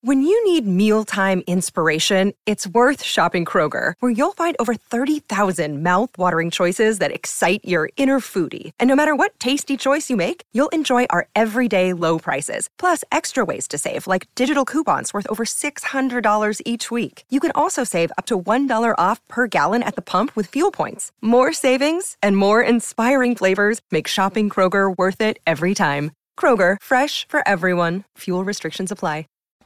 When you need mealtime inspiration, it's worth shopping Kroger, where you'll find over 30,000 mouth-watering choices that excite your inner foodie. And no matter what tasty choice you make, you'll enjoy our everyday low prices, plus extra ways to save, like digital coupons worth over $600 each week. You can also save up to $1 off per gallon at the pump with fuel points. More savings and more inspiring flavors make shopping Kroger worth it every time. Kroger, fresh for everyone. Fuel restrictions apply.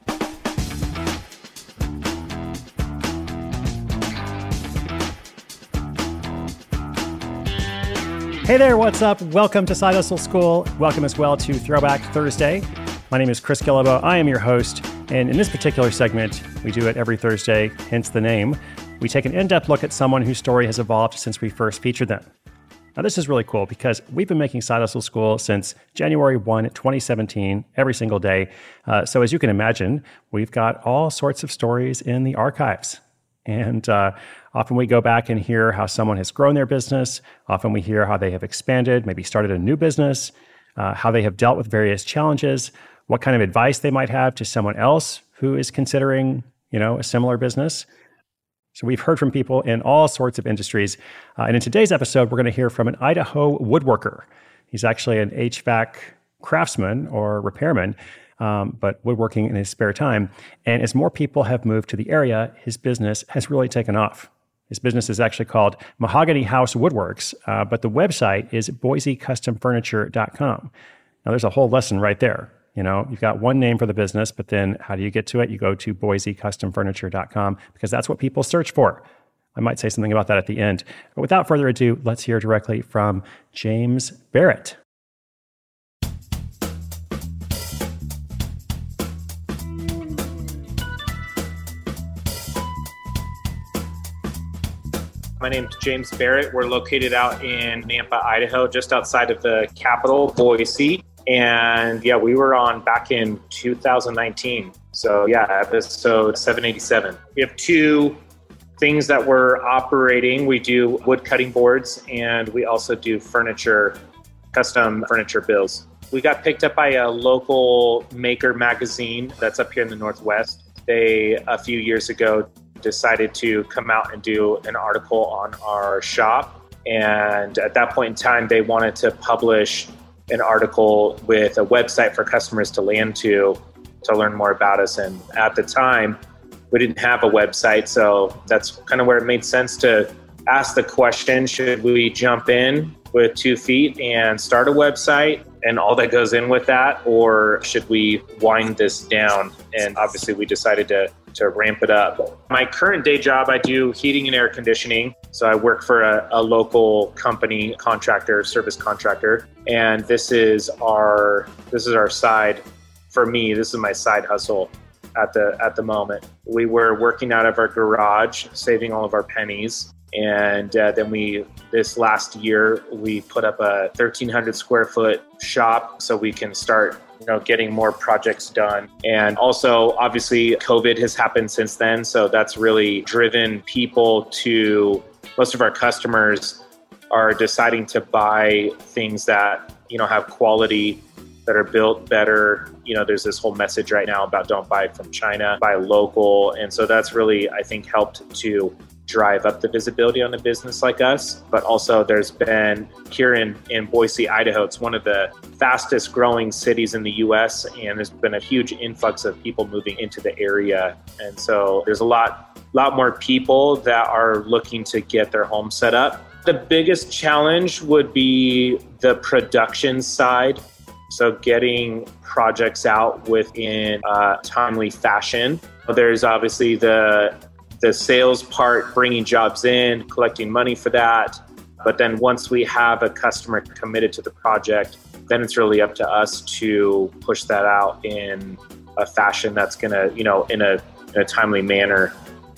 Hey there, what's up? Welcome to Side Hustle School. Welcome as well to Throwback Thursday. My name is Chris Guillebeau. I am your host, and in this particular segment, we do it every Thursday, hence the name. We take an in-depth look at someone whose story has evolved since we first featured them. Now, this is really cool because we've been making Side Hustle School since January 1, 2017, every single day. So as you can imagine, we've got all sorts of stories in the archives. And often we go back and hear how someone has grown their business. Often we hear how they have expanded, maybe started a new business, how they have dealt with various challenges, what kind of advice they might have to someone else who is considering, a similar business. So we've heard from people in all sorts of industries. And in today's episode, we're going to hear from an Idaho woodworker. He's actually an HVAC craftsman or repairman, but woodworking in his spare time. And as more people have moved to the area, his business has really taken off. His business is actually called Mahogany House Woodworks, but the website is boisecustomfurniture.com. Now, there's a whole lesson right there. You've got one name for the business, but then how do you get to it? You go to boisecustomfurniture.com because that's what people search for. I might say something about that at the end. But without further ado, let's hear directly from James Barrett. My name's James Barrett. We're located out in Nampa, Idaho, just outside of the capital, Boise. And we were on back in 2019. So episode 787. We have two things that we're operating. We do wood cutting boards and we also do furniture, custom furniture builds. We got picked up by a local maker magazine that's up here in the Northwest. They, a few years ago, decided to come out and do an article on our shop. And at that point in time, they wanted to publish an article with a website for customers to land to learn more about us. And at the time, we didn't have a website. So that's kind of where it made sense to ask the question, should we jump in with 2 feet and start a website and all that goes in with that? Or should we wind this down? And obviously we decided to ramp it up. My current day job, I do heating and air conditioning. So I work for a local company, contractor, service contractor. And this is our side, for me, this is my side hustle at the moment. We were working out of our garage, saving all of our pennies. And then this last year, we put up a 1,300 square foot shop so we can start getting more projects done. And also, obviously, COVID has happened since then. So that's really driven people to, most of our customers are deciding to buy things that, have quality, that are built better. There's this whole message right now about don't buy from China, buy local. And so that's really, I think, helped to drive up the visibility on a business like us. But also there's been here in Boise, Idaho, it's one of the fastest growing cities in the US, and there's been a huge influx of people moving into the area. And so there's a lot more people that are looking to get their home set up. The biggest challenge would be the production side. So getting projects out within a timely fashion. There's obviously the sales part, bringing jobs in, collecting money for that. But then once we have a customer committed to the project, then it's really up to us to push that out in a fashion that's going to, in a timely manner.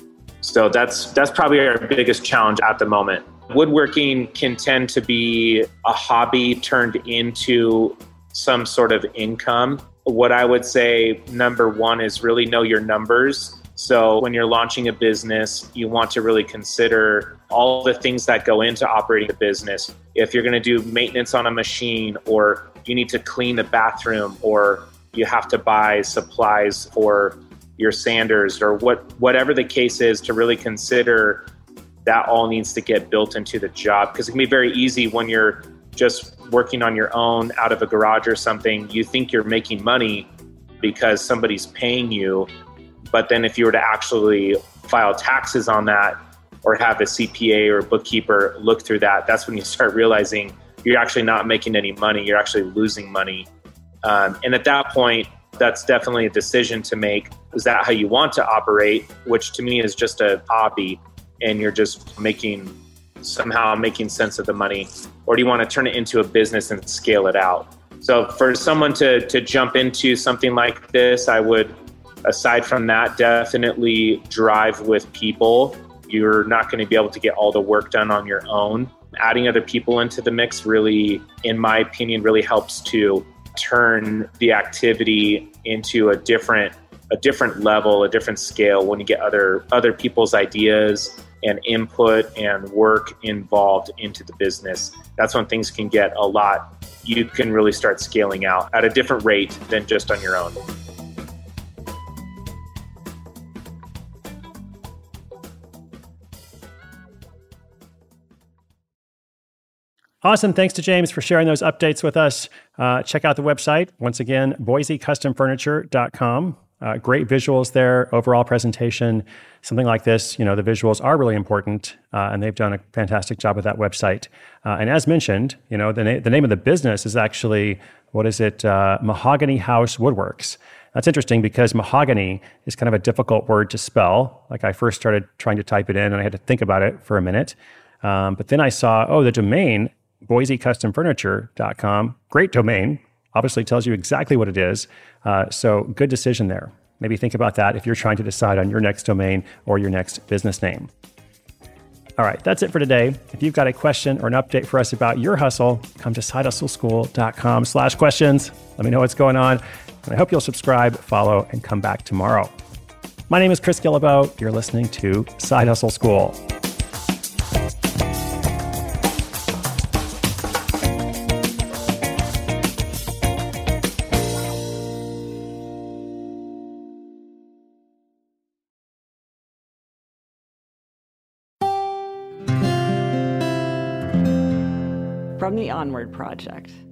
So that's probably our biggest challenge at the moment. Woodworking can tend to be a hobby turned into some sort of income. What I would say, number one, is really know your numbers. So when you're launching a business, you want to really consider all the things that go into operating a business. If you're going to do maintenance on a machine, or you need to clean the bathroom, or you have to buy supplies for your Sanders, or whatever the case is, to really consider that all needs to get built into the job. Because it can be very easy when you're just working on your own out of a garage or something. You think you're making money because somebody's paying you. But then if you were to actually file taxes on that, or have a CPA or a bookkeeper look through that, that's when you start realizing you're actually not making any money. You're actually losing money. And at that point, that's definitely a decision to make. Is that how you want to operate? Which to me is just a hobby, and you're just somehow making sense of the money. Or do you want to turn it into a business and scale it out? So for someone to jump into something like this, I would, aside from that, definitely drive with people. You're not going to be able to get all the work done on your own. Adding other people into the mix really, in my opinion, really helps to turn the activity into a different level, a different scale when you get other people's ideas and input and work involved into the business. That's when things can get you can really start scaling out at a different rate than just on your own. Awesome. Thanks to James for sharing those updates with us. Check out the website. Once again, BoiseCustomFurniture.com. Great visuals there, overall presentation. Something like this, the visuals are really important, and they've done a fantastic job with that website. And as mentioned, the name of the business is actually, Mahogany House Woodworks. That's interesting because mahogany is kind of a difficult word to spell. Like, I first started trying to type it in and I had to think about it for a minute. But then I saw, the domain, BoiseCustomFurniture.com, great domain, obviously tells you exactly what it is. So good decision there. Maybe think about that if you're trying to decide on your next domain or your next business name. All right, that's it for today. If you've got a question or an update for us about your hustle, come to sidehustleschool.com/questions. Let me know what's going on. And I hope you'll subscribe, follow, and come back tomorrow. My name is Chris Guillebeau. You're listening to Side Hustle School. From the Onward Project.